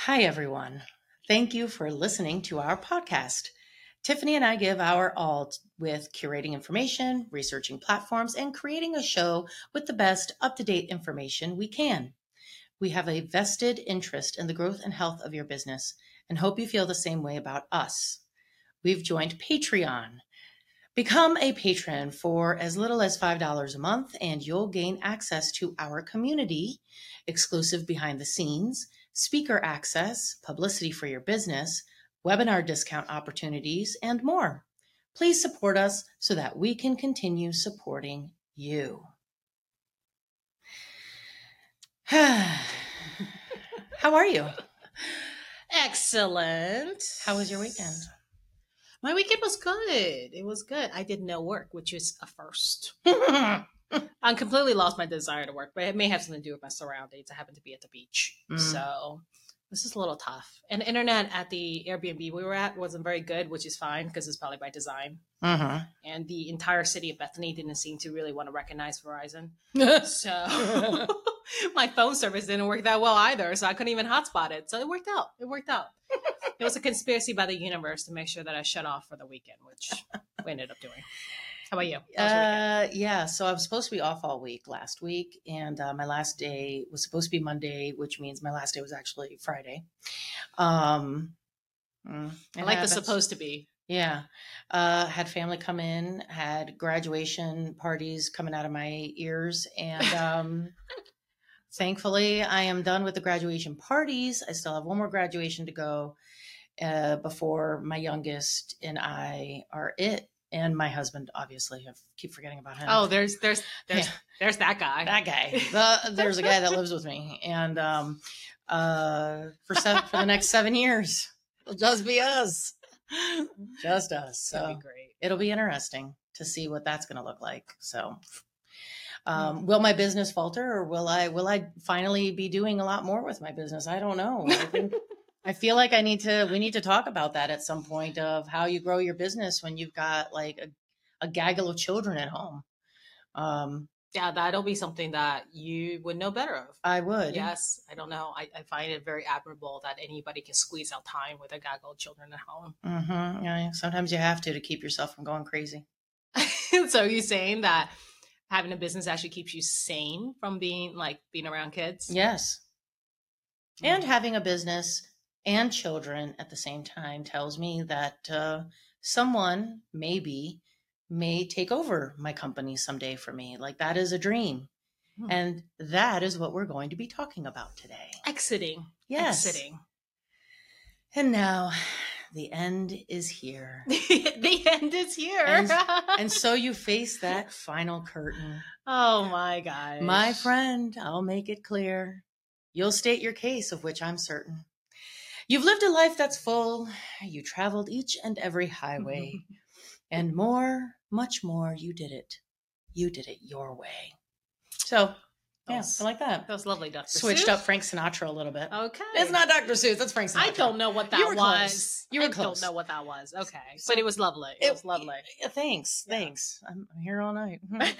Hi, everyone. Thank you for listening to our podcast. Tiffany and I give our all with curating information, researching platforms, and creating a show with the best up to date information we can. We have a vested interest in the growth and health of your business and hope you feel the same way about us. We've joined Patreon. Become a patron for as little as $5 a month, and you'll gain access to our community, exclusive behind the scenes, speaker access, publicity for your business, webinar discount opportunities, and more. Please support us so that we can continue supporting you. How are you? Excellent. How was your weekend? My weekend was good. It was good. I did no work, which is a first. I completely lost my desire to work, but it may have something to do with my surroundings. I happen to be at the beach. So this is a little tough. And the internet at the Airbnb we were at wasn't very good, which is fine because it's probably by design. And the entire city of Bethany didn't seem to really want to recognize Verizon. So my phone service didn't work that well either. So I couldn't even hotspot it. So it worked out. It was a conspiracy by the universe to make sure that I shut off for the weekend, which we ended up doing. How about you? Yeah, so I was supposed to be off all week last week, and my last day was supposed to be Monday, which means my last day was actually Friday. I like the supposed to be. Yeah. Had family come in, had graduation parties coming out of my ears, and thankfully I am done with the graduation parties. I still have one more graduation to go before my youngest and I are it. And my husband, obviously, I keep forgetting about him. Oh, there's that guy. That guy. There's a guy that lives with me, and for the next 7 years, it'll just be us, just us. So that'd be great. It'll be interesting to see what that's going to look like. So, will my business falter, or will I finally be doing a lot more with my business? I don't know. I feel like we need to talk about that at some point of how you grow your business when you've got like a gaggle of children at home. Yeah, that'll be something that you would know better of. I would. Yes. I don't know. I find it very admirable that anybody can squeeze out time with a gaggle of children at home. Mm-hmm. Yeah, sometimes you have to keep yourself from going crazy. So are you saying that having a business actually keeps you sane from being around kids? Yes. And having a business and children at the same time tells me that someone may take over my company someday for me. Like, that is a dream. And that is what we're going to be talking about today. Exiting. Yes. Exiting. And now the end is here. The end is here. And so you face that final curtain. Oh my gosh. My friend, I'll make it clear. You'll state your case, of which I'm certain. You've lived a life that's full. You traveled each and every highway. And more, much more, you did it. You did it your way. So, yeah, I like that. That was lovely, Dr. Switched Seuss. up Frank Sinatra a little bit. Okay. It's not Dr. Seuss, that's Frank Sinatra. I don't know what that was. Close. You were close. I don't know what that was. Okay. So, but it was lovely. It was lovely. Thanks. Yeah. Thanks. I'm here all night.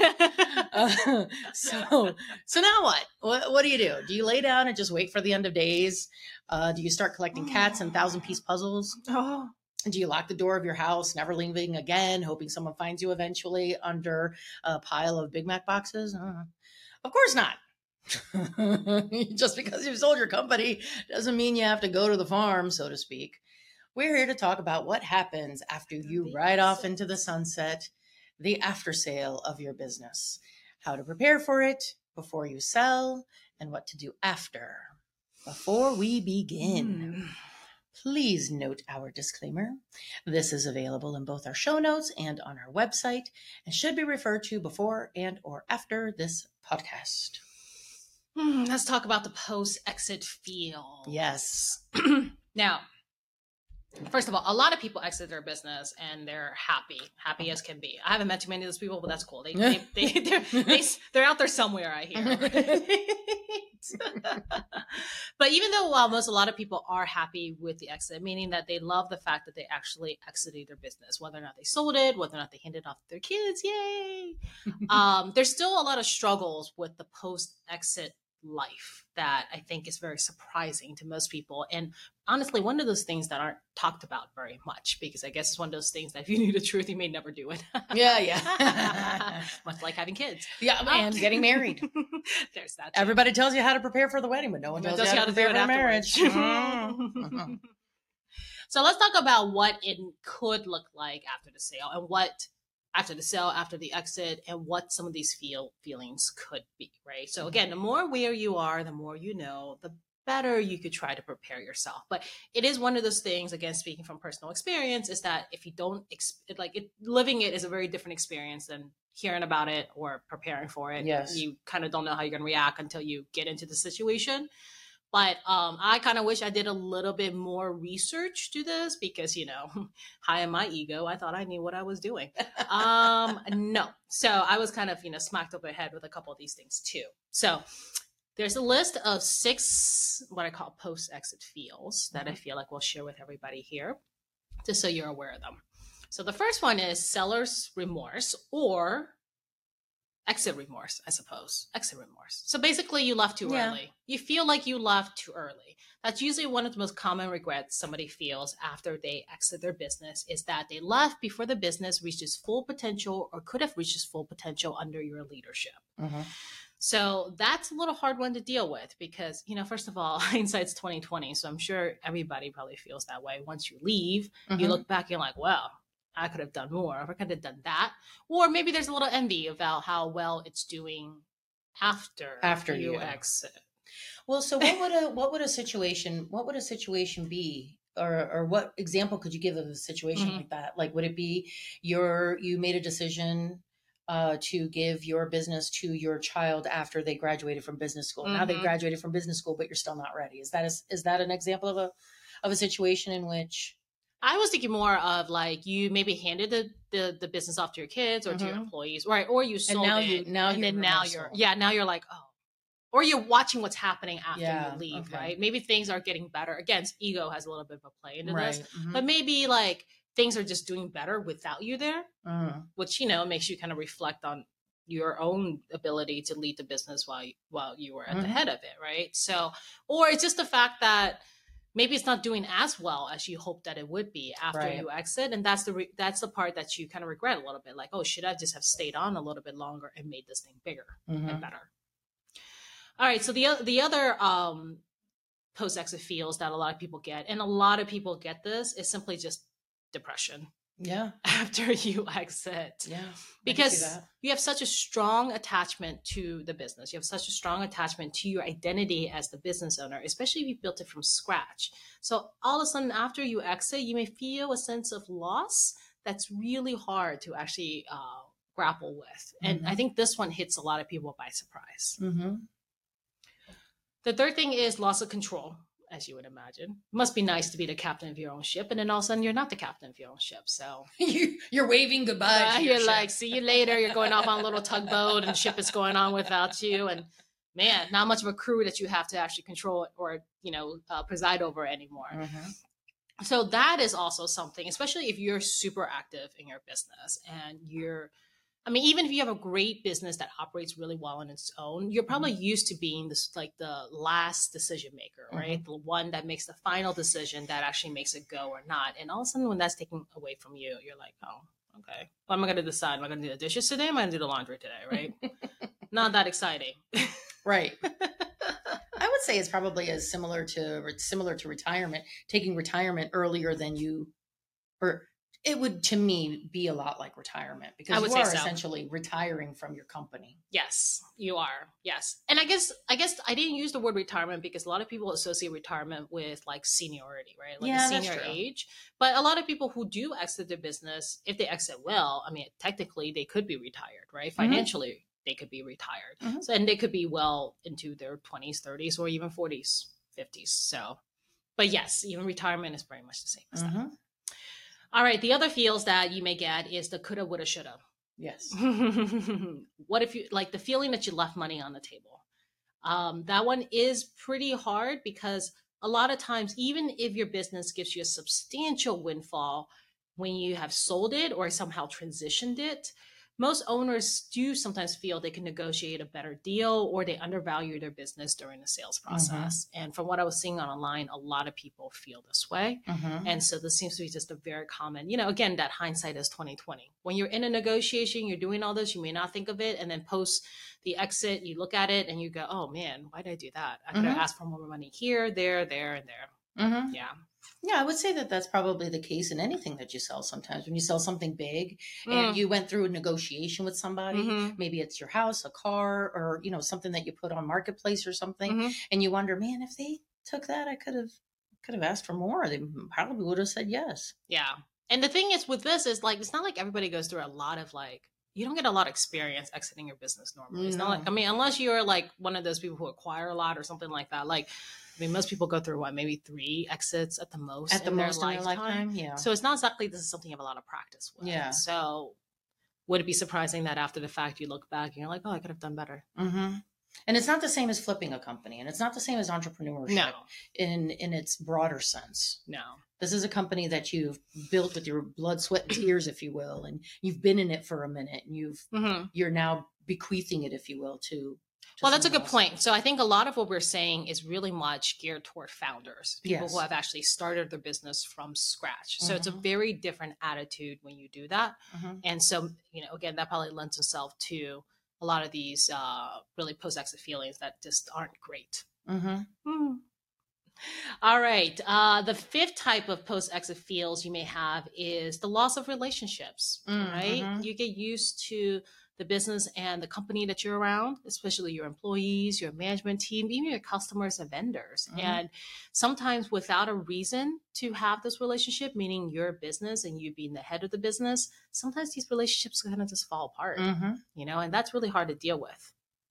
So now what? What do you do? Do you lay down and just wait for the end of days? Do you start collecting cats and 1,000-piece puzzles? Oh. Do you lock the door of your house, never leaving again, hoping someone finds you eventually under a pile of Big Mac boxes? Of course not. Just because you've sold your company doesn't mean you have to go to the farm, so to speak. We're here to talk about what happens after you ride off into the sunset, the after sale of your business, how to prepare for it before you sell, and what to do after. Before we begin, please note our disclaimer. This is available in both our show notes and on our website and should be referred to before and or after this podcast. Let's talk about the post-exit feel. Yes. Now, first of all, a lot of people exit their business and they're happy as can be. I haven't met too many of those people, but that's cool. They're out there somewhere, I hear. But even though a lot of people are happy with the exit, meaning that they love the fact that they actually exited their business, whether or not they sold it, whether or not they handed off their kids, yay. There's still a lot of struggles with the post-exit life that I think is very surprising to most people. And honestly, one of those things that aren't talked about very much, because I guess it's one of those things that if you knew the truth, you may never do it. Yeah. Much like having kids. Yeah. And getting married. There's that too. Everybody tells you how to prepare for the wedding, but no one tells you how to prepare for marriage. Mm-hmm. So let's talk about what it could look like after the sale, and what after the sale, after the exit, and what some of these feelings could be, right? So again, the more aware you are, the more you know, the better you could try to prepare yourself. But it is one of those things, again, speaking from personal experience, is that if you don't living it is a very different experience than hearing about it or preparing for it. Yes. You kind of don't know how you're going to react until you get into the situation. But I kind of wish I did a little bit more research to this, because, high in my ego, I thought I knew what I was doing. No. So I was kind of, smacked over the head with a couple of these things too. So there's a list of 6, what I call post-exit feels that I feel like we'll share with everybody here, just so you're aware of them. So the first one is seller's remorse, or exit remorse, I suppose. Exit remorse. So basically you left too early. You feel like you left too early. That's usually one of the most common regrets somebody feels after they exit their business, is that they left before the business reached its full potential, or could have reached its full potential under your leadership. Mm-hmm. So that's a little hard one to deal with, because, first of all, hindsight's 2020. So I'm sure everybody probably feels that way. Once you leave, you look back and you're like, well, I could have done more. I could have done that. Or maybe there's a little envy about how well it's doing after you exit. Well, so what would a situation be, or what example could you give of a situation like that? Like, would it be you made a decision to give your business to your child after they graduated from business school? Now they graduated from business school, but you're still not ready. Is that an example of a situation in which? I was thinking more of like, you maybe handed the business off to your kids or to your employees, right? Or you sold it. Now you're like, oh, or you're watching what's happening after you leave, right? Maybe things are getting better. Again, ego has a little bit of a play into this, but maybe like things are just doing better without you there, which, makes you kind of reflect on your own ability to lead the business while you were at the head of it, right? So, or it's just the fact that maybe it's not doing as well as you hoped that it would be after you exit. And that's the part that you kind of regret a little bit. Like, oh, should I just have stayed on a little bit longer and made this thing bigger and better? All right. So the other post-exit feels that a lot of people get, and a lot of people get this, is simply just depression. Yeah. After you exit. Yeah. Because you have such a strong attachment to the business. You have such a strong attachment to your identity as the business owner, especially if you built it from scratch. So all of a sudden, after you exit, you may feel a sense of loss that's really hard to actually grapple with. And I think this one hits a lot of people by surprise. The third thing is loss of control. As you would imagine, it must be nice to be the captain of your own ship, and then all of a sudden you're not the captain of your own ship. So you're waving goodbye. You're ship. Like, see you later. You're going off on a little tugboat, and the ship is going on without you. And man, not much of a crew that you have to actually control it or preside over anymore. So that is also something, especially if you're super active in your business and even if you have a great business that operates really well on its own, you're probably used to being this, like, the last decision maker, right? The one that makes the final decision that actually makes it go or not. And all of a sudden, when that's taken away from you, you're like, oh, okay. What am I going to decide? Am I going to do the dishes today? Am I going to do the laundry today, right? Not that exciting. Right. I would say it's probably as similar to retirement, taking retirement earlier than you, or it would, to me, be a lot like retirement, because you are essentially retiring from your company. Yes, you are. Yes. And I guess I didn't use the word retirement because a lot of people associate retirement with like seniority, right? Like a senior age. But a lot of people who do exit their business, if they exit well, technically they could be retired, right? Financially, they could be retired. So, and they could be well into their 20s, 30s, or even 40s, 50s. So, but yes, even retirement is very much the same as that. All right. The other feels that you may get is the coulda, woulda, shoulda. Yes. What if you like the feeling that you left money on the table? That one is pretty hard, because a lot of times, even if your business gives you a substantial windfall when you have sold it or somehow transitioned it, most owners do sometimes feel they can negotiate a better deal or they undervalue their business during the sales process. And from what I was seeing online, a lot of people feel this way. And so this seems to be just a very common, again, that hindsight is 2020. When you're in a negotiation, you're doing all this, you may not think of it. And then post the exit, you look at it and you go, oh man, why did I do that? I could have asked for more money here, there, and there. Yeah. Yeah, I would say that that's probably the case in anything that you sell sometimes. When you sell something big and you went through a negotiation with somebody, maybe it's your house, a car, or, something that you put on Marketplace or something, and you wonder, man, if they took that, I could have asked for more. They probably would have said yes. Yeah. And the thing is with this is like, it's not like everybody goes through a lot of you don't get a lot of experience exiting your business normally. It's not like, unless you're like one of those people who acquire a lot or something like that. Most people go through maybe 3 exits at the most in their lifetime. Yeah. So it's not exactly this is something you have a lot of practice with. Yeah. So would it be surprising that after the fact you look back and you're like, oh, I could have done better? And it's not the same as flipping a company, and it's not the same as entrepreneurship in its broader sense. No. This is a company that you've built with your blood, sweat, and tears, if you will, and you've been in it for a minute, and you're now bequeathing it, if you will, to well, that's a good point. So I think a lot of what we're saying is really much geared toward founders, people who have actually started their business from scratch. So it's a very different attitude when you do that. And so, again, that probably lends itself to a lot of these really post-exit feelings that just aren't great. All right. The 5th type of post-exit feels you may have is the loss of relationships, right? You get used to the business and the company that you're around, especially your employees, your management team, even your customers and vendors. And sometimes without a reason to have this relationship, meaning your business and you being the head of the business, sometimes these relationships kind of just fall apart, and that's really hard to deal with.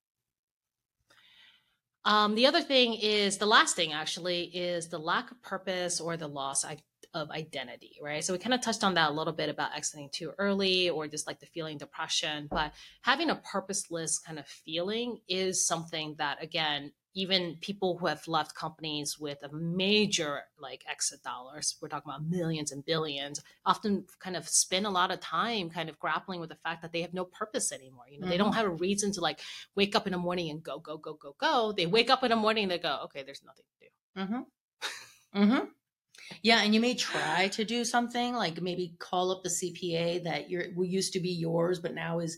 The other thing is, the last thing actually is the lack of purpose or the loss of identity, right? So we kind of touched on that a little bit about exiting too early or just like the feeling depression, but having a purposeless kind of feeling is something that, again, even people who have left companies with a major exit dollars, we're talking about millions and billions, often kind of spend a lot of time kind of grappling with the fact that they have no purpose anymore. They don't have a reason to wake up in the morning and go, go, go, go, go. They wake up in the morning and they go, okay, there's nothing to do. Yeah, and you may try to do something like maybe call up the CPA that used to be yours, but now is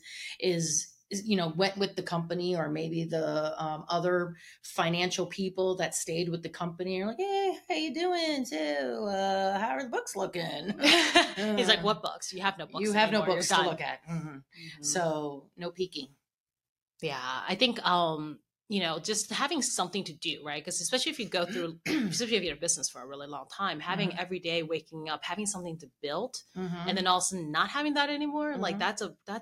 went with the company, or maybe the other financial people that stayed with the company. You're like, hey, how you doing? So, how are the books looking? He's like, what books? You have no books. You have no books to look at. So no peeking. Yeah, I think just having something to do, right? Because especially if you go through, especially if you're in business for a really long time, having every day waking up, having something to build, and then all of a sudden not having that anymore, that's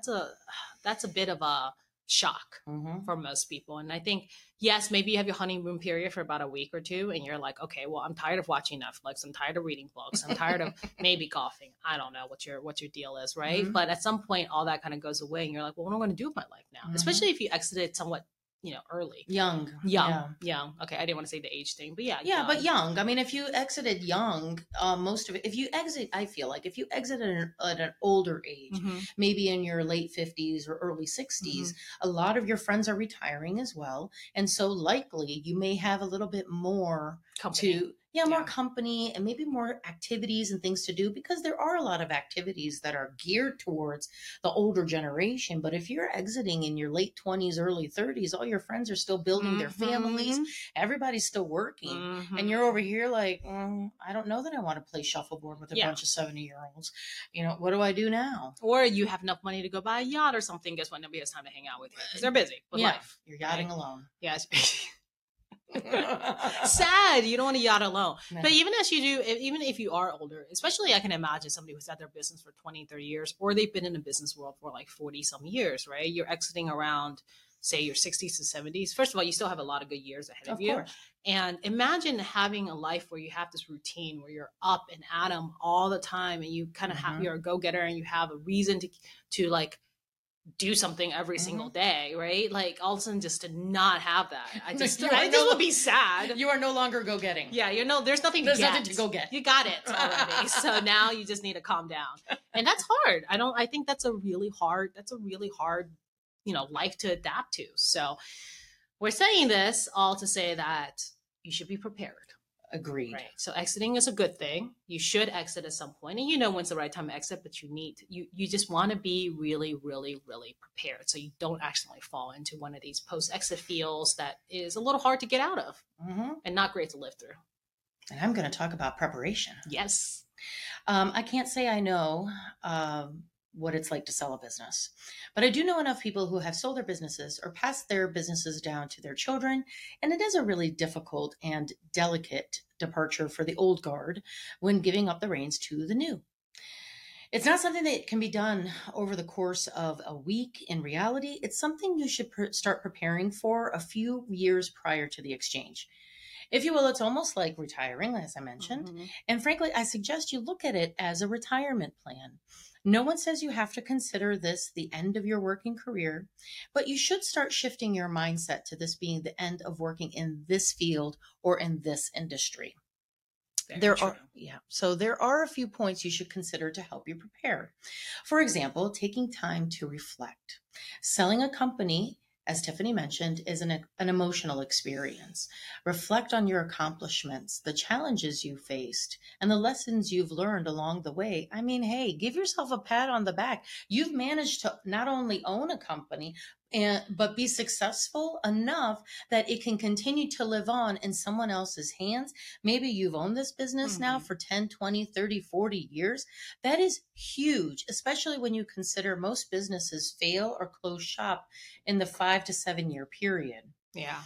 a bit of a shock for most people. And I think, yes, maybe you have your honeymoon period for about a week or 2, and you're like, okay, well, I'm tired of watching Netflix. I'm tired of reading books. I'm tired of maybe golfing. I don't know what your deal is, right? But at some point, all that kind of goes away, and you're like, well, what am I going to do with my life now? Especially if you exited somewhat early. Young. Okay. I didn't want to say the age thing, but yeah. Yeah, but young. I mean, if you exited young, most of it, I feel like if you exit at an older age, maybe in your late 50s or early 60s, a lot of your friends are retiring as well. And so likely you may have a little bit more company. More company and maybe more activities and things to do, because there are a lot of activities that are geared towards the older generation. But if you're exiting in your late 20s, early 30s, all your friends are still building their families. Everybody's still working. And you're over here like, I don't know that I want to play shuffleboard with a bunch of 70-year-olds. What do I do now? Or you have enough money to go buy a yacht or something. Guess what? Nobody has time to hang out with you because they're busy with life. You're yachting alone. Yes. Sad. You don't want to yacht alone. No. But even if you are older, especially I can imagine somebody who's had their business for 20, 30 years, or they've been in the business world for 40 some years, right? You're exiting around, say, your 60s to 70s. First of all, you still have a lot of good years ahead of you. Course. And imagine having a life where you have this routine where you're up and at 'em all the time, and you kind of have, you're a go-getter, and you have a reason to do something every single day, right? All of a sudden just to not have that. I just would be sad. You are no longer go-getting. Yeah, there's nothing to get. There's nothing to go get. You got it already. So now you just need to calm down. And that's hard. I think that's a really hard, life to adapt to. So we're saying this all to say that you should be prepared. Agreed. Right. So exiting is a good thing. You should exit at some point, and you know when's the right time to exit. But you just want to be really, really, really prepared, so you don't accidentally fall into one of these post-exit feels that is a little hard to get out of, and not great to live through. And I'm going to talk about preparation. Yes. I can't say I know what it's like to sell a business, but I do know enough people who have sold their businesses or passed their businesses down to their children. And it is a really difficult and delicate departure for the old guard when giving up the reins to the new. It's not something that can be done over the course of a week. In reality, it's something you should start preparing for a few years prior to the exchange. If you will, it's almost like retiring, as I mentioned. And frankly, I suggest you look at it as a retirement plan. No one says you have to consider this the end of your working career, but you should start shifting your mindset to this being the end of working in this field or in this industry. There are a few points you should consider to help you prepare. For example, taking time to reflect. Selling a company, as Tiffany mentioned, is an emotional experience. Reflect on your accomplishments, the challenges you faced, and the lessons you've learned along the way. I mean, hey, give yourself a pat on the back. You've managed to not only own a company, but be successful enough that it can continue to live on in someone else's hands. Maybe you've owned this business now for 10, 20, 30, 40 years. That is huge, especially when you consider most businesses fail or close shop in the 5 to 7 year period. Yeah.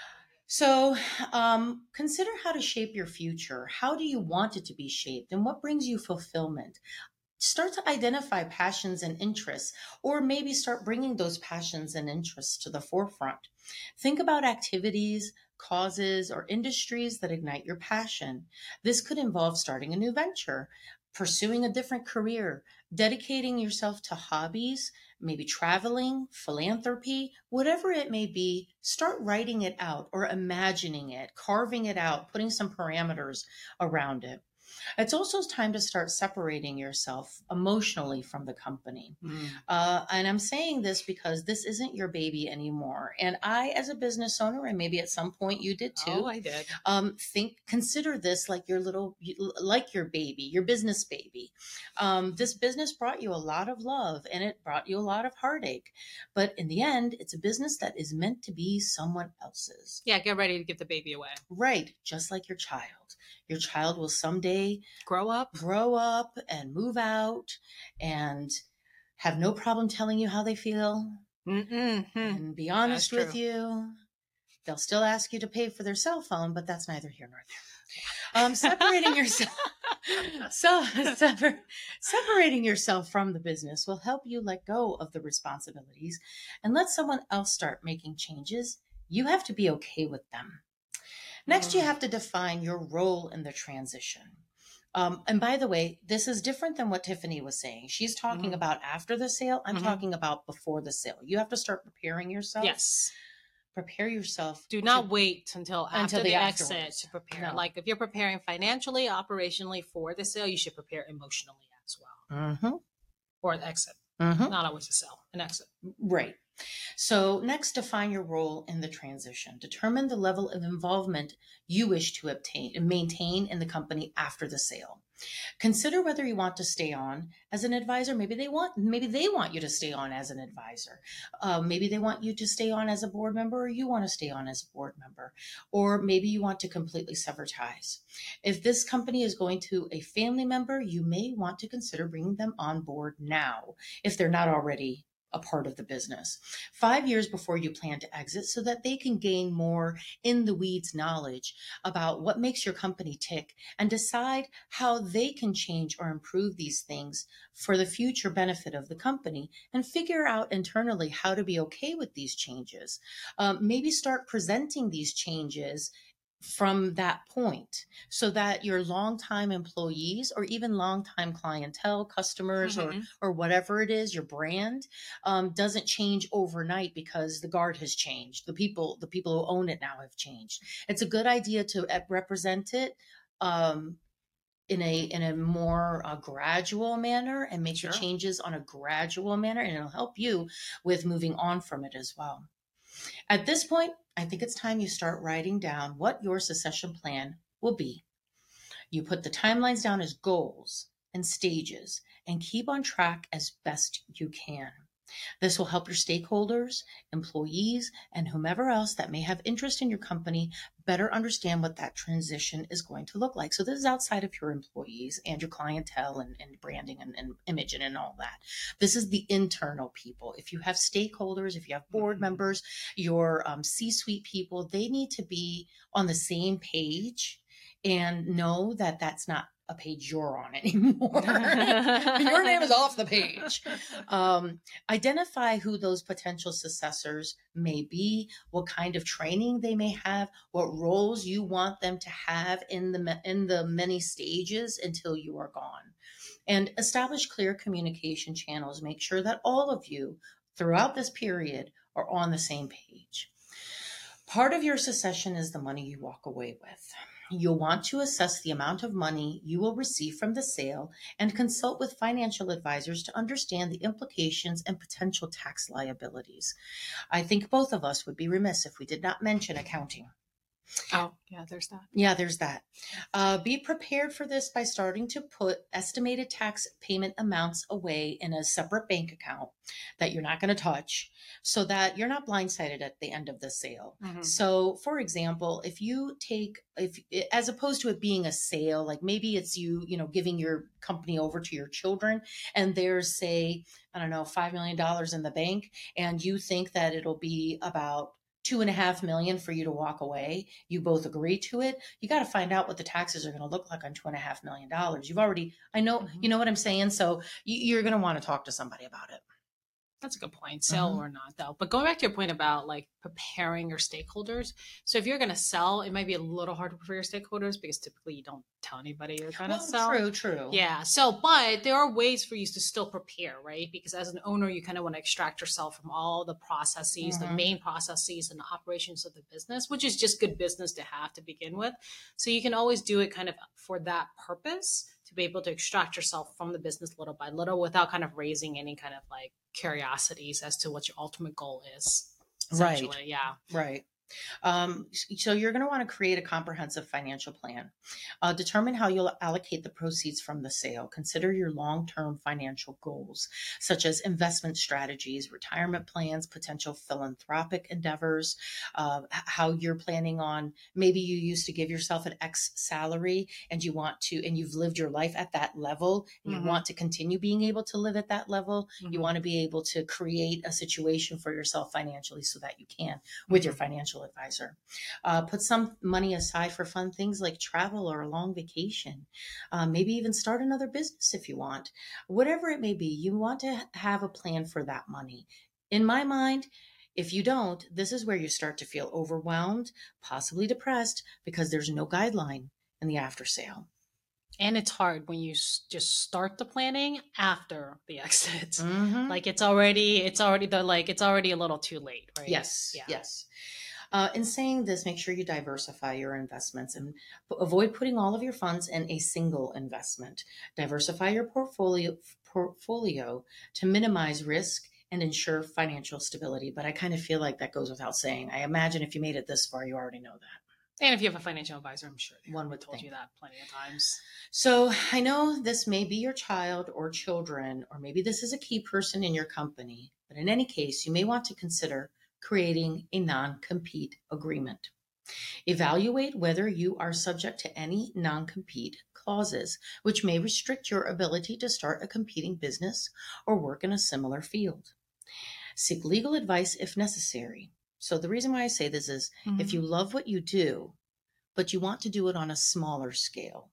So consider how to shape your future. How do you want it to be shaped? And what brings you fulfillment? Start to identify passions and interests, or maybe start bringing those passions and interests to the forefront. Think about activities, causes, or industries that ignite your passion. This could involve starting a new venture, pursuing a different career, dedicating yourself to hobbies, maybe traveling, philanthropy, whatever it may be. Start writing it out or imagining it, carving it out, putting some parameters around it. It's also time to start separating yourself emotionally from the company. And I'm saying this because this isn't your baby anymore. And I, as a business owner, and maybe at some point you did too. Oh, I did. Consider this like your baby, your business baby. This business brought you a lot of love and it brought you a lot of heartache. But in the end, it's a business that is meant to be someone else's. Yeah, get ready to give the baby away. Right. Just like your child. Your child will someday grow up and move out and have no problem telling you how they feel and be honest with you. They'll still ask you to pay for their cell phone, but that's neither here nor there. Separating yourself from the business will help you let go of the responsibilities and let someone else start making changes. You have to be okay with them. Next, you have to define your role in the transition. And by the way, this is different than what Tiffany was saying. She's talking about after the sale. I'm talking about before the sale. You have to start preparing yourself. Yes. Prepare yourself. Do not wait until after the exit afterwards. to prepare. No. Like if you're preparing financially, operationally for the sale, you should prepare emotionally as well. Or the exit. Not always a sale, an exit. Right. So next, define your role in the transition. Determine the level of involvement you wish to obtain and maintain in the company after the sale. Consider whether you want to stay on as an advisor. Maybe they want you to stay on as an advisor. Maybe they want you to stay on as a board member, or you want to stay on as a board member, or maybe you want to completely sever ties. If this company is going to a family member, you may want to consider bringing them on board now if they're not already a part of the business 5 years before you plan to exit, so that they can gain more in the weeds knowledge about what makes your company tick and decide how they can change or improve these things for the future benefit of the company, and figure out internally how to be okay with these changes. Maybe start presenting these changes from that point, so that your longtime employees or even longtime clientele, customers, or whatever it is, your brand, doesn't change overnight because the guard has changed. The people who own it now have changed. It's a good idea to represent it in a more gradual manner and make Sure. the changes on a gradual manner, and it'll help you with moving on from it as well. At this point, I think it's time you start writing down what your succession plan will be. You put the timelines down as goals and stages and keep on track as best you can. This will help your stakeholders, employees, and whomever else that may have interest in your company better understand what that transition is going to look like. So this is outside of your employees and your clientele and branding and image and all that. This is the internal people. If you have stakeholders, if you have board members, your C-suite people, they need to be on the same page and know that that's not a page you're on anymore. Your name is off the page. Identify who those potential successors may be, what kind of training they may have, what roles you want them to have in the many stages until you are gone. And establish clear communication channels. Make sure that all of you throughout this period are on the same page. Part of your succession is the money you walk away with. You'll want to assess the amount of money you will receive from the sale and consult with financial advisors to understand the implications and potential tax liabilities. I think both of us would be remiss if we did not mention accounting. Oh, yeah, there's that. Yeah, there's that. Be prepared for this by starting to put estimated tax payment amounts away in a separate bank account that you're not going to touch so that you're not blindsided at the end of the sale. Mm-hmm. So, for example, if as opposed to it being a sale, like maybe it's you giving your company over to your children and there's, say, I don't know, $5 million in the bank, and you think that it'll be about $2.5 million for you to walk away. You both agree to it. You got to find out what the taxes are going to look like on $2.5 million. I know, you know what I'm saying? So you're going to want to talk to somebody about it. That's a good point. Sell or not, though. But going back to your point about like preparing your stakeholders. So if you're going to sell, it might be a little hard to prepare your stakeholders because typically you don't tell anybody you're going to sell. True. Yeah. So, but there are ways for you to still prepare, right? Because as an owner, you kind of want to extract yourself from all the processes, the main processes and the operations of the business, which is just good business to have to begin with. So you can always do it kind of for that purpose, to be able to extract yourself from the business little by little without kind of raising any kind of like curiosities as to what your ultimate goal is. Right. Yeah. Right. So you're going to want to create a comprehensive financial plan. Determine how you'll allocate the proceeds from the sale. Consider your long-term financial goals, such as investment strategies, retirement plans, potential philanthropic endeavors, how you're planning on, maybe you used to give yourself an X salary and you've lived your life at that level and you want to continue being able to live at that level. You want to be able to create a situation for yourself financially so that you can with your financial advisor. Put some money aside for fun things like travel or a long vacation. Maybe even start another business if you want. Whatever it may be, you want to have a plan for that money. In my mind, if you don't, this is where you start to feel overwhelmed, possibly depressed, because there's no guideline in the after sale. And it's hard when you just start the planning after the exit. Like it's already a little too late, right? Yes. Yeah. Yes. In saying this, make sure you diversify your investments and avoid putting all of your funds in a single investment. Diversify your portfolio to minimize risk and ensure financial stability. But I kind of feel like that goes without saying. I imagine if you made it this far, you already know that. And if you have a financial advisor, I'm sure one would told you that plenty of times. So I know this may be your child or children, or maybe this is a key person in your company. But in any case, you may want to consider creating a non-compete agreement. Evaluate whether you are subject to any non-compete clauses, which may restrict your ability to start a competing business or work in a similar field. Seek legal advice if necessary. So the reason why I say this is if you love what you do, but you want to do it on a smaller scale,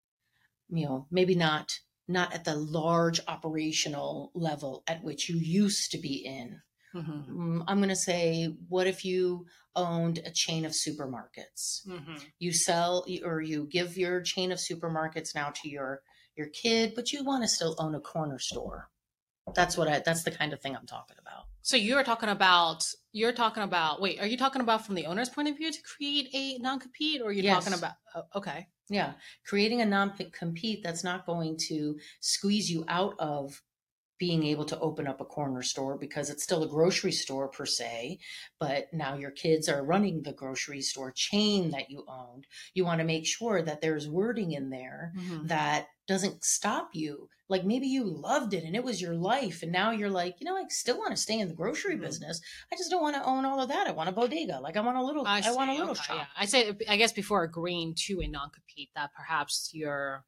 maybe not at the large operational level at which you used to be in. I'm going to say, what if you owned a chain of supermarkets? You sell or you give your chain of supermarkets now to your kid, but you want to still own a corner store. That's the kind of thing I'm talking about. So you're talking about, wait, are you talking about from the owner's point of view to create a non-compete, or are you talking about, okay. Yeah. Creating a non-compete that's not going to squeeze you out of being able to open up a corner store, because it's still a grocery store per se, but now your kids are running the grocery store chain that you owned. You want to make sure that there's wording in there that doesn't stop you. Like maybe you loved it and it was your life, and now you're like, I still want to stay in the grocery business. I just don't want to own all of that. I want a bodega. Like I want a little shop. Yeah. I guess before agreeing to a non-compete, that perhaps you're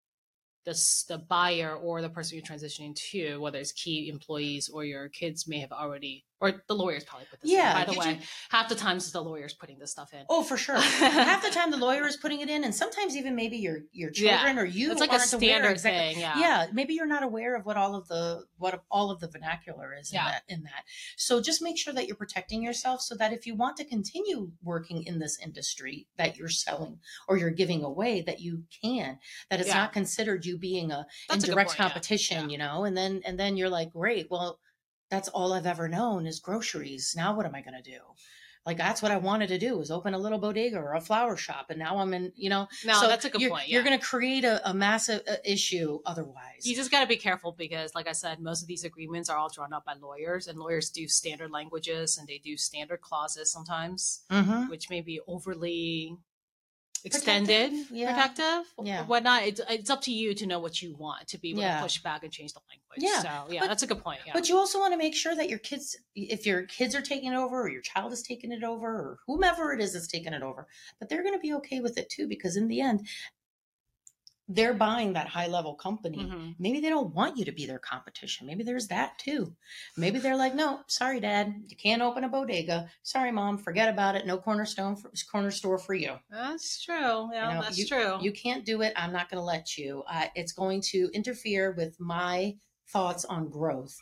the buyer or the person you're transitioning to, whether it's key employees or your kids, may have already, or the lawyers probably put this in. By the way, half the times it's the lawyers putting this stuff in. Oh, for sure. Half the time the lawyer is putting it in, and sometimes even maybe your children or you. It's like a standard thing. Yeah. Maybe you're not aware of what all of the vernacular is in that. So just make sure that you're protecting yourself, so that if you want to continue working in this industry that you're selling or you're giving away, that you can, that it's not considered you being in direct competition, and then you're like, great, well, that's all I've ever known is groceries. Now what am I going to do? Like, that's what I wanted to do, was open a little bodega or a flower shop. And now I'm in, No, so that's a good point. You're going to create a massive issue otherwise. You just got to be careful because, like I said, most of these agreements are all drawn up by lawyers, and lawyers do standard languages and they do standard clauses sometimes, which may be overly extended, protective, whatnot. It's up to you to know what you want to be able to push back and change the language. So that's a good point. But you also want to make sure that your kids, if your kids are taking it over, or your child is taking it over, or whomever it is that's taking it over, that they're going to be okay with it too, because in the end, they're buying that high level company. Maybe they don't want you to be their competition. Maybe there's that too. Maybe they're like, no, sorry, Dad, you can't open a bodega. Sorry, Mom, forget about it. No corner store for you. That's true. Yeah, that's true. You can't do it. I'm not going to let you. It's going to interfere with my thoughts on growth.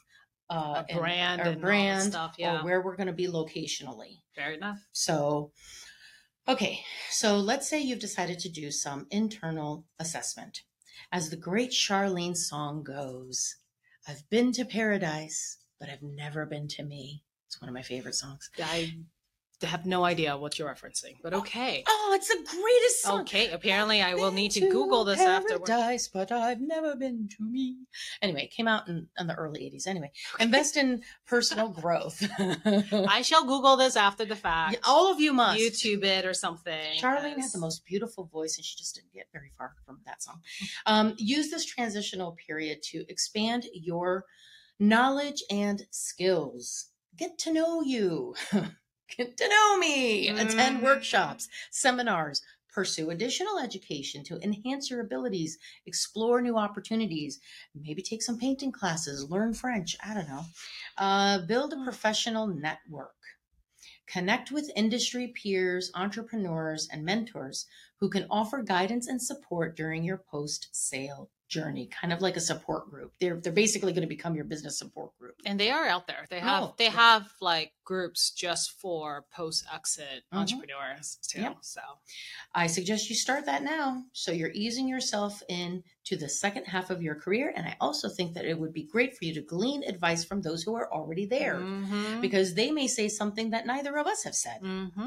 Brand and stuff, or where we're going to be locationally. Fair enough. So, okay, so let's say you've decided to do some internal assessment. As the great Charlene song goes, I've been to paradise, but I've never been to me. It's one of my favorite songs. I have no idea what you're referencing, but okay. Oh, it's the greatest song. Okay, apparently I will need to Google this afterwards. Paradise, but I've never been to me. Anyway, it came out in the early 80s. Anyway, invest in personal growth. I shall Google this after the fact. Yeah, all of you must. YouTube it or something. Charlene has the most beautiful voice, and she just didn't get very far from that song. Use this transitional period to expand your knowledge and skills. Get to know you. Get to know me. Attend workshops, seminars, pursue additional education to enhance your abilities, explore new opportunities, maybe take some painting classes, learn French. I don't know. Build a professional network. Connect with industry peers, entrepreneurs, and mentors who can offer guidance and support during your post-sale journey, kind of like a support group. They're basically going to become your business support group. And they are out there. They have like groups just for post-exit entrepreneurs too. Yep. So I suggest you start that now. So you're easing yourself into the second half of your career. And I also think that it would be great for you to glean advice from those who are already there, because they may say something that neither of us have said.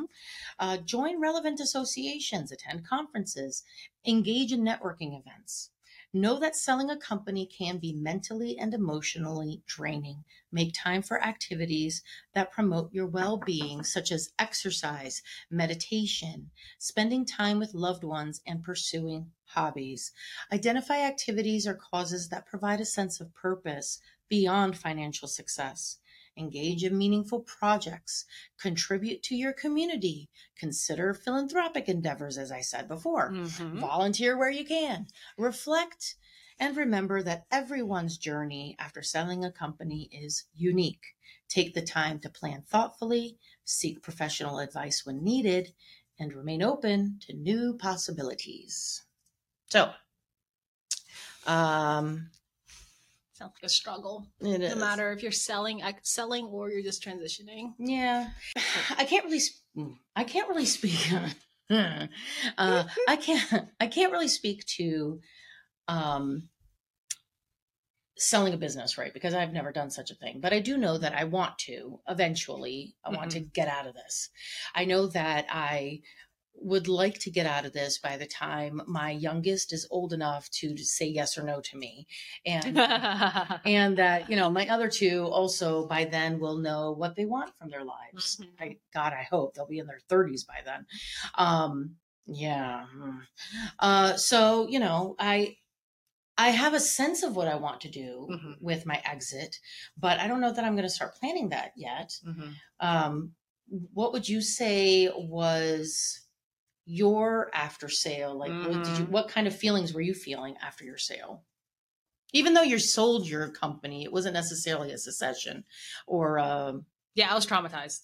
Join relevant associations, attend conferences, engage in networking events. Know that selling a company can be mentally and emotionally draining. Make time for activities that promote your well-being, such as exercise, meditation, spending time with loved ones, and pursuing hobbies. Identify activities or causes that provide a sense of purpose beyond financial success. Engage in meaningful projects, contribute to your community, consider philanthropic endeavors, as I said before, volunteer where you can, reflect, and remember that everyone's journey after selling a company is unique. Take the time to plan thoughtfully, seek professional advice when needed, and remain open to new possibilities. So, sounds like a struggle. It is. No matter if you're selling or you're just transitioning. Yeah, I can't really speak. I can't really speak to selling a business, right? Because I've never done such a thing. But I do know that I want to eventually. I want to get out of this. I know that I would like to get out of this by the time my youngest is old enough to say yes or no to me. And that, my other two also by then will know what they want from their lives. Mhm. I hope they'll be in their 30s by then. Yeah. So, I have a sense of what I want to do Mhm. with my exit, but I don't know that I'm going to start planning that yet. Mhm. What would you say was your after sale? Like, Mhm. what kind of feelings were you feeling after your sale? Even though you sold your company, it wasn't necessarily a secession or, Yeah, I was traumatized.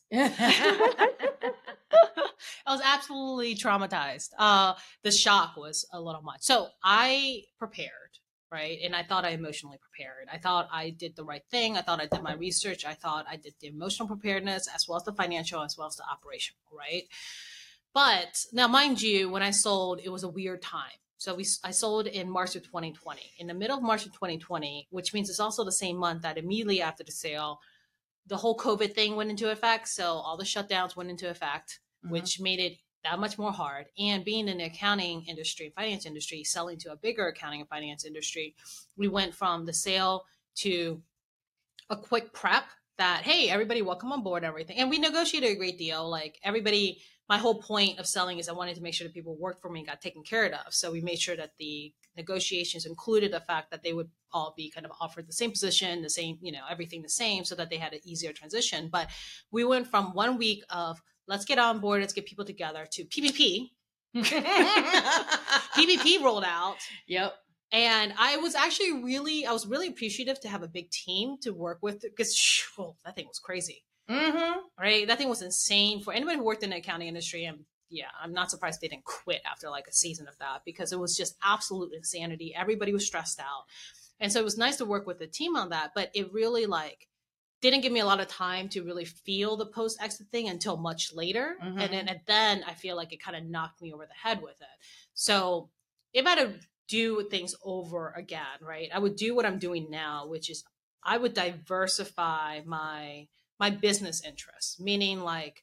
I was absolutely traumatized. The shock was a little much. So I prepared, right? And I thought I emotionally prepared. I thought I did the right thing. I thought I did my research. I thought I did the emotional preparedness as well as the financial, as well as the operational, right? But now, mind you, when I sold, it was a weird time. So I sold in March of 2020. In the middle of March of 2020, which means it's also the same month that immediately after the sale, the whole COVID thing went into effect. So all the shutdowns went into effect, which made it that much more hard. And being in the accounting industry, finance industry, selling to a bigger accounting and finance industry, we went from the sale to a quick prep that, hey, everybody, welcome on board, everything. And we negotiated a great deal. Like everybody, my whole point of selling is I wanted to make sure that people who worked for me got taken care of. So we made sure that the negotiations included the fact that they would all be kind of offered the same position, the same, everything the same, so that they had an easier transition. But we went from 1 week of let's get on board, let's get people together to PPP. PPP rolled out. Yep. And I was really appreciative to have a big team to work with because that thing was crazy. Right? That thing was insane for anybody who worked in the accounting industry. And yeah, I'm not surprised they didn't quit after like a season of that because it was just absolute insanity. Everybody was stressed out. And so it was nice to work with the team on that, but it really didn't give me a lot of time to really feel the post exit thing until much later. And then I feel like it kind of knocked me over the head with it. So if I had to do things over again, right, I would do what I'm doing now, which is I would diversify my business interests, meaning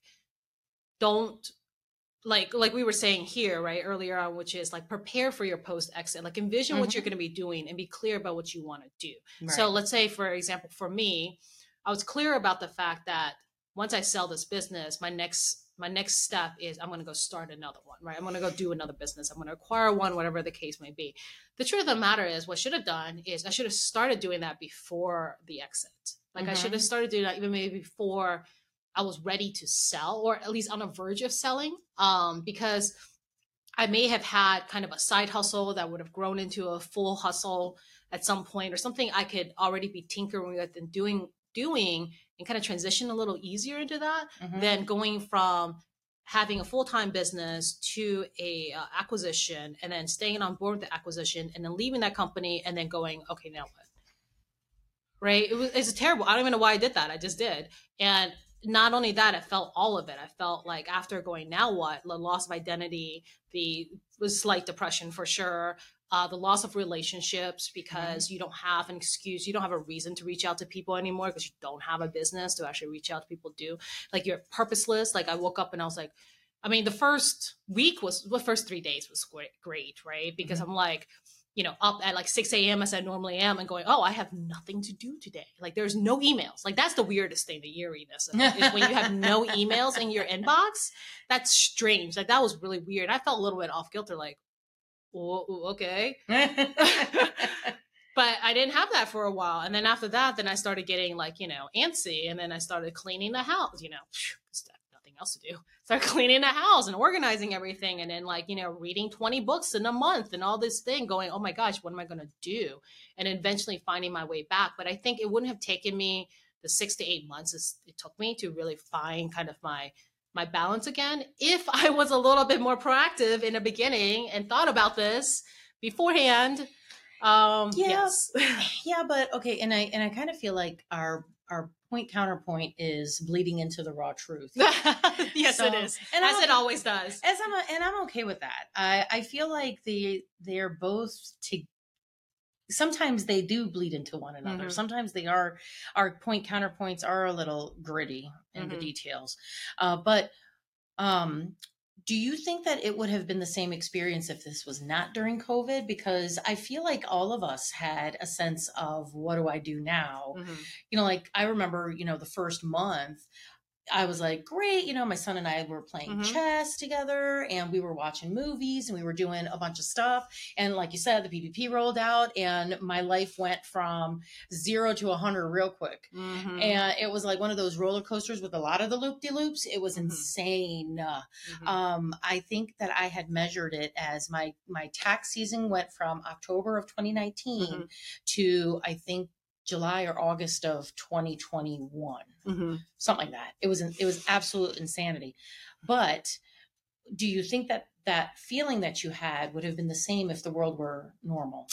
don't like we were saying here right earlier on, which is prepare for your post exit, envision what you're going to be doing and be clear about what you want to do. Right. So let's say, for example, for me, I was clear about the fact that once I sell this business, my next step is I'm going to go start another one, right? I'm going to go do another business. I'm going to acquire one, whatever the case may be. The truth of the matter is what I should have done is I should have started doing that before the exit. I should have started doing that even maybe before I was ready to sell, or at least on the verge of selling, because I may have had kind of a side hustle that would have grown into a full hustle at some point, or something I could already be tinkering with and doing and kind of transition a little easier into that than going from having a full-time business to a acquisition and then staying on board with the acquisition and then leaving that company and then going, okay, now what? Right? It's terrible. I don't even know why I did that. I just did. And not only that, I felt all of it. I felt like after going, now what? The loss of identity, the was slight depression for sure. The loss of relationships because you don't have an excuse, you don't have a reason to reach out to people anymore because you don't have a business to actually reach out to people. You're purposeless. I woke up and I was like, I mean, the first 3 days was great, right? Because I'm up at 6 a.m. as I normally am and going, oh, I have nothing to do today. There's no emails. That's the weirdest thing, the eeriness of it, is when you have no emails in your inbox. That's strange. That was really weird. I felt a little bit off kilter, okay. But I didn't have that for a while. And then after that, then I started getting antsy. And then I started cleaning the house, nothing else to do. Started cleaning the house and organizing everything. And then reading 20 books in a month and all this thing going, oh my gosh, what am I going to do? And eventually finding my way back. But I think it wouldn't have taken me the 6 to 8 months it took me to really find kind of my balance again, if I was a little bit more proactive in the beginning and thought about this beforehand. Yes. Yeah, but okay. And I kind of feel like our point counterpoint is bleeding into the raw truth. Yes, so, it is. And as it always does. I'm okay with that. I feel like they're both sometimes they do bleed into one another. Sometimes they are, our point counterpoints are a little gritty in the details. But Do you think that it would have been the same experience if this was not during COVID? Because I feel like all of us had a sense of what do I do now? Like I remember, the first month, I was like, great. My son and I were playing chess together and we were watching movies and we were doing a bunch of stuff. And like you said, the PPP rolled out and my life went from 0 to 100 real quick. And it was like one of those roller coasters with a lot of the loop-de-loops. It was insane. I think that I had measured it as my tax season went from October of 2019 to, I think, July or August of 2021, something like that. It was absolute insanity. But do you think that that feeling that you had would have been the same if the world were normal?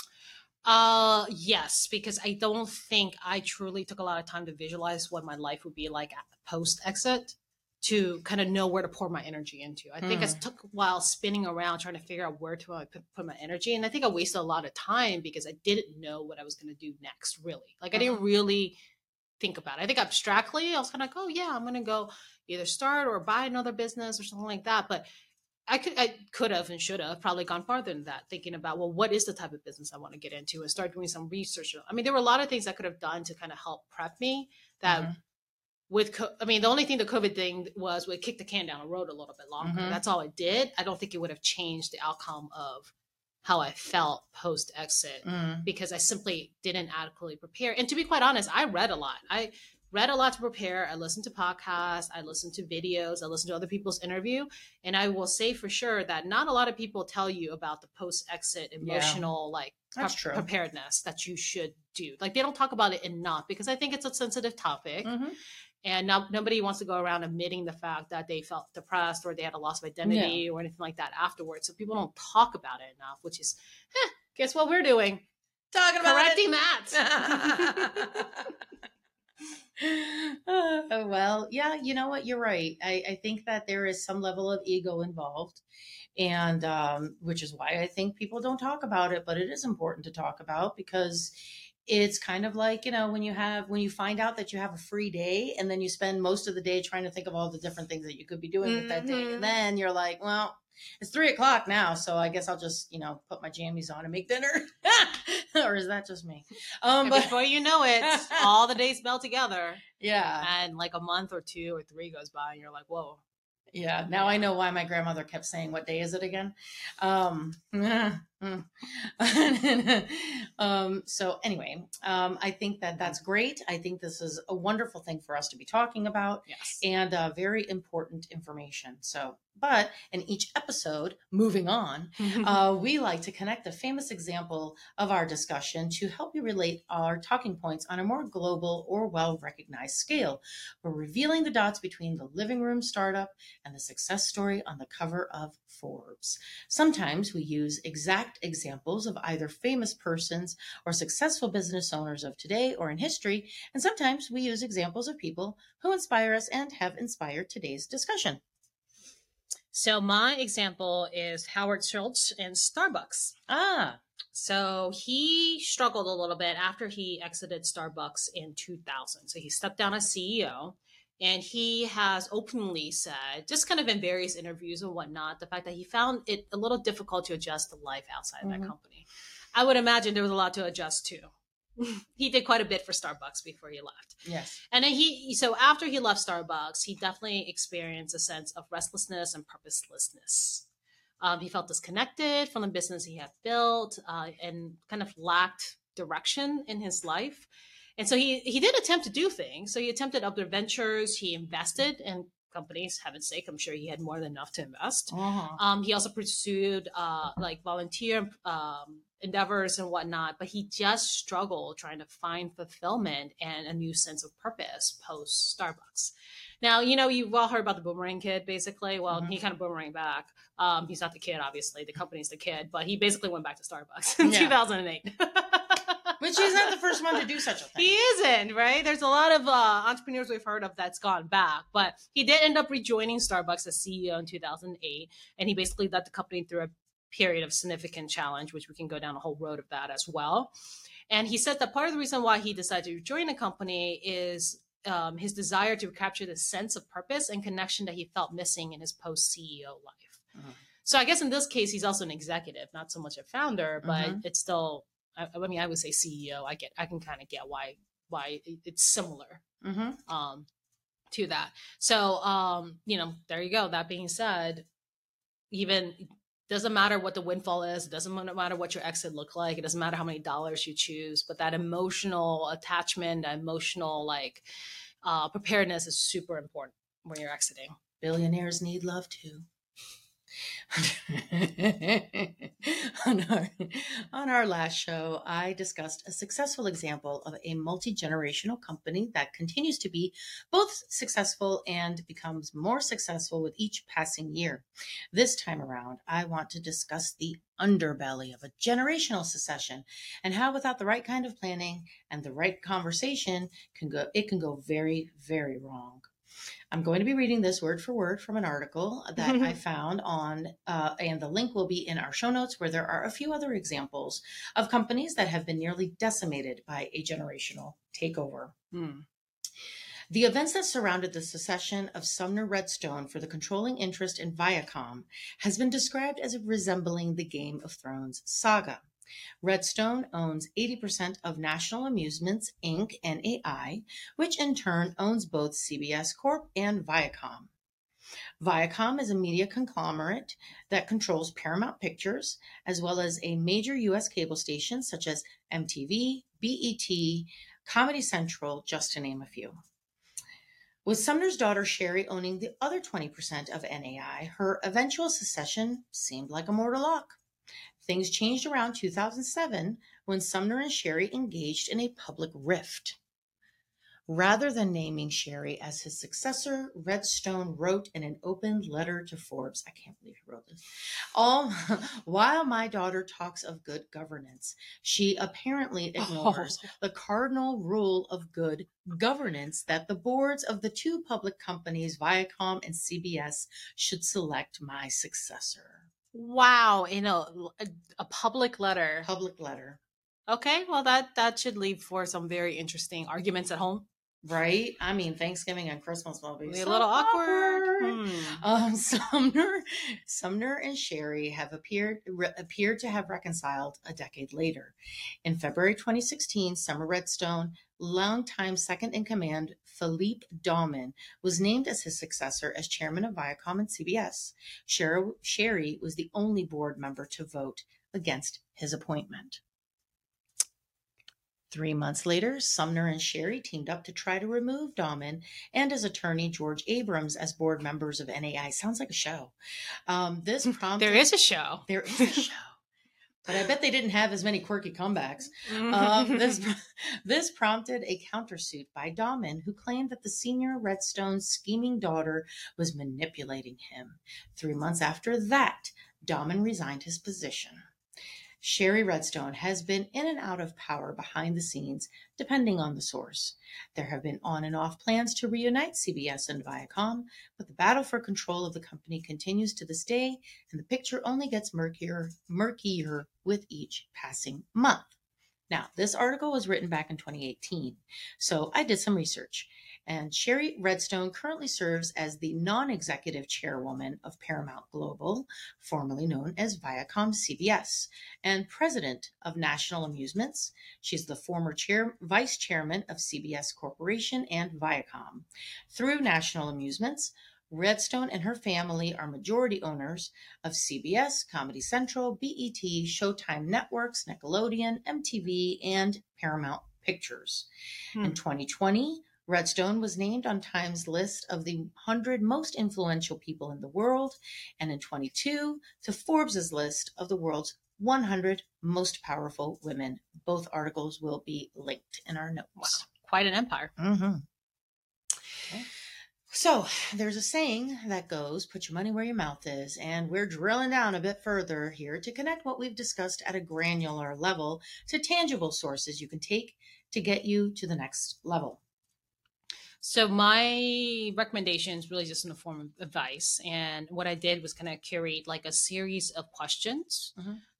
Yes, because I don't think I truly took a lot of time to visualize what my life would be like post exit, to kind of know where to pour my energy into. I think it took a while spinning around trying to figure out where to put my energy. And I think I wasted a lot of time because I didn't know what I was going to do next, really. Like I didn't really think about it. I think abstractly, I was kind of like, oh yeah, I'm going to go either start or buy another business or something like that. But I could have and should have probably gone farther than that, thinking about, well, what is the type of business I want to get into, and start doing some research. I mean, there were a lot of things I could have done to kind of help prep me that the only thing the COVID thing was would kick the can down the road a little bit longer. That's all it did. I don't think it would have changed the outcome of how I felt post exit because I simply didn't adequately prepare. And to be quite honest, I read a lot. I read a lot to prepare. I listened to podcasts. I listened to videos. I listened to other people's interview. And I will say for sure that not a lot of people tell you about the post exit emotional preparedness that you should do. Like they don't talk about it enough because I think it's a sensitive topic. And nobody wants to go around admitting the fact that they felt depressed or they had a loss of identity or anything like that afterwards. So people don't talk about it enough, which is, guess what we're doing? Talking about correcting that. Well, yeah, you know what? You're right. I think that there is some level of ego involved, and which is why I think people don't talk about it. But it is important to talk about because it's kind of like, when you find out that you have a free day and then you spend most of the day trying to think of all the different things that you could be doing with that day. And then you're like, well, it's 3:00 now. So I guess I'll just, put my jammies on and make dinner. Or is that just me? But before you know it, all the days meld together. Yeah. And like a month or 2 or 3 goes by and you're like, whoa. Yeah. Now I know why my grandmother kept saying, what day is it again? So anyway, I think that that's great. I think this is a wonderful thing for us to be talking about. Yes. And very important information. But in each episode, moving on, we like to connect a famous example of our discussion to help you relate our talking points on a more global or well-recognized scale. We're revealing the dots between the living room startup and the success story on the cover of Forbes. Sometimes we use exact examples of either famous persons or successful business owners of today or in history, and sometimes we use examples of people who inspire us and have inspired today's discussion. So my example is Howard Schultz in Starbucks. So he struggled a little bit after he exited Starbucks in 2000. So he stepped down as CEO. And he has openly said, just kind of in various interviews and whatnot, the fact that he found it a little difficult to adjust to life outside of that company. I would imagine there was a lot to adjust to. He did quite a bit for Starbucks before he left. Yes. And then so after he left Starbucks, he definitely experienced a sense of restlessness and purposelessness. He felt disconnected from the business he had built and kind of lacked direction in his life. And so he did attempt to do things. So he attempted other ventures. He invested in companies. Heaven's sake, I'm sure he had more than enough to invest. He also pursued like volunteer endeavors and whatnot, but he just struggled trying to find fulfillment and a new sense of purpose post Starbucks. Now, you've all heard about the boomerang kid, basically. Well, he kind of boomerang back. He's not the kid, obviously. The company's the kid, but he basically went back to Starbucks in 2008. Which he's not the first one to do such a thing. He isn't, right? There's a lot of entrepreneurs we've heard of that's gone back, but he did end up rejoining Starbucks as CEO in 2008, and he basically led the company through a period of significant challenge, which we can go down a whole road of that as well. And he said that part of the reason why he decided to join the company is his desire to capture the sense of purpose and connection that he felt missing in his post-CEO life. Mhm. So I guess in this case, he's also an executive, not so much a founder, but Mhm. it's still. I mean, I would say CEO. I can kind of get why it's similar Mhm. um, to that. So there you go. That being said, even doesn't matter what the windfall is. It doesn't matter what your exit look like. It doesn't matter how many dollars you choose. But that emotional attachment, that emotional preparedness is super important when you're exiting. Billionaires need love too. on, our, on our last show, I discussed a successful example of a multi generational company that continues to be both successful and becomes more successful with each passing year. This time around, I want to discuss the underbelly of a generational succession and how, without the right kind of planning and the right conversation, it can go very, very wrong. I'm going to be reading this word for word from an article that I found and the link will be in our show notes, where there are a few other examples of companies that have been nearly decimated by a generational takeover. The events that surrounded the secession of Sumner Redstone for the controlling interest in Viacom has been described as resembling the Game of Thrones saga. Redstone owns 80% of National Amusements, Inc. NAI, which in turn owns both CBS Corp and Viacom. Viacom is a media conglomerate that controls Paramount Pictures, as well as a major U.S. cable stations such as MTV, BET, Comedy Central, just to name a few. With Sumner's daughter Sherry owning the other 20% of NAI, her eventual secession seemed like a mortal lock. Things changed around 2007 when Sumner and Sherry engaged in a public rift. Rather than naming Sherry as his successor, Redstone wrote in an open letter to Forbes, I can't believe he wrote this, while my daughter talks of good governance, she apparently ignores the cardinal rule of good governance that the boards of the two public companies, Viacom and CBS, should select my successor. Wow, a public letter. Public letter. Okay, well that should leave for some very interesting arguments at home. Right? I mean, Thanksgiving and Christmas will be A so little awkward. Sumner and Sherry have appeared to have reconciled a decade later. In February 2016, Summer Redstone, longtime second in command Philippe Dauman, was named as his successor as chairman of Viacom and CBS. Sherry was the only board member to vote against his appointment. 3 months later, Sumner and Sherry teamed up to try to remove Dauman and his attorney George Abrams as board members of NAI. Sounds like a show. This prompted There is a show. There is a show. But I bet they didn't have as many quirky comebacks. This prompted a countersuit by Dauman, who claimed that the senior Redstone scheming daughter was manipulating him. 3 months after that, Dauman resigned his position. Sherry Redstone has been in and out of power behind the scenes, depending on the source. There have been on and off plans to reunite CBS and Viacom, but the battle for control of the company continues to this day, and the picture only gets murkier with each passing month. Now, this article was written back in 2018, so I did some research. And Sherry Redstone currently serves as the non-executive chairwoman of Paramount Global, formerly known as Viacom CBS, and president of National Amusements. She's the former vice chairman of CBS Corporation and Viacom. Through National Amusements, Redstone and her family are majority owners of CBS, Comedy Central, BET, Showtime Networks, Nickelodeon, MTV, and Paramount Pictures. In 2020, Redstone was named on Time's list of the 100 most influential people in the world, and in 2022 to Forbes' list of the world's 100 most powerful women. Both articles will be linked in our notes. Wow, quite an empire. Mm-hmm. Okay. So there's a saying that goes, put your money where your mouth is, and we're drilling down a bit further here to connect what we've discussed at a granular level to tangible sources you can take to get you to the next level. So my recommendation is really just in the form of advice. And what I did was kind of curate like a series of questions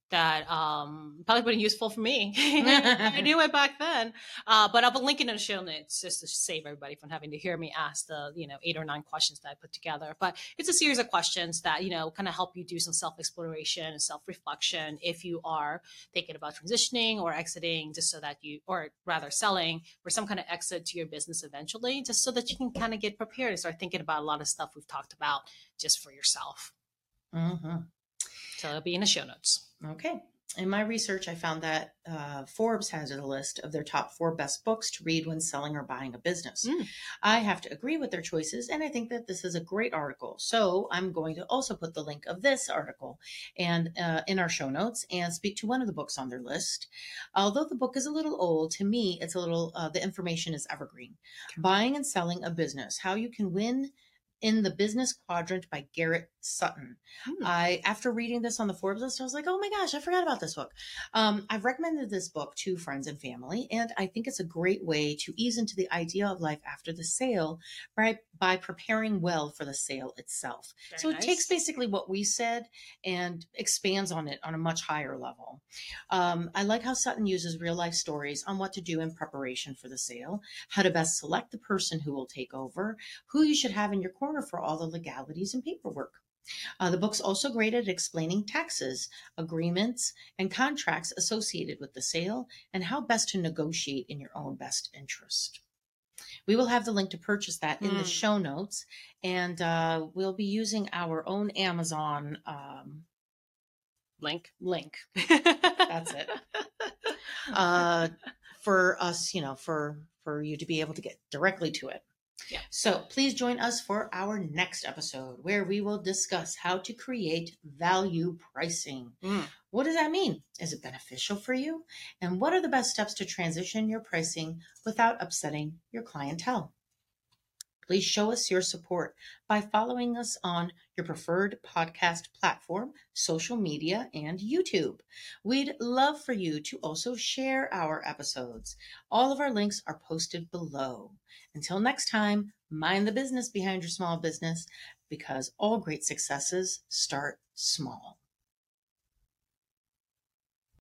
that probably been useful for me. I knew it back then. But I'll link it in the show notes just to save everybody from having to hear me ask the 8 or 9 questions that I put together. But it's a series of questions that kind of help you do some self-exploration and self-reflection if you are thinking about transitioning or exiting, just so that or rather selling or some kind of exit to your business eventually, just so that you can kind of get prepared and start thinking about a lot of stuff we've talked about just for yourself. Mm-hmm. So it'll be in the show notes. Okay. In my research, I found that Forbes has a list of their top 4 best books to read when selling or buying a business. I have to agree with their choices, and I think that this is a great article. So I'm going to also put the link of this article and in our show notes and speak to one of the books on their list. Although the book is a little old, to me, it's a little, the information is evergreen. Buying and Selling a Business, How You Can Win in the Business Quadrant by Garrett Sutton. After reading this on the Forbes list, I was like, oh my gosh, I forgot about this book. I've recommended this book to friends and family, and I think it's a great way to ease into the idea of life after the sale by preparing well for the sale itself. Very so it takes basically what we said and expands on it on a much higher level. I like how Sutton uses real life stories on what to do in preparation for the sale, how to best select the person who will take over, who you should have in your corner for all the legalities and paperwork. The book's also great at explaining taxes, agreements, and contracts associated with the sale and how best to negotiate in your own best interest. We will have the link to purchase that in the show notes, and we'll be using our own Amazon link. That's it. For us, for you to be able to get directly to it. Yeah. So please join us for our next episode where we will discuss how to create value pricing. What does that mean? Is it beneficial for you? And what are the best steps to transition your pricing without upsetting your clientele? Please show us your support by following us on your preferred podcast platform, social media, and YouTube. We'd love for you to also share our episodes. All of our links are posted below. Until next time, mind the business behind your small business, because all great successes start small.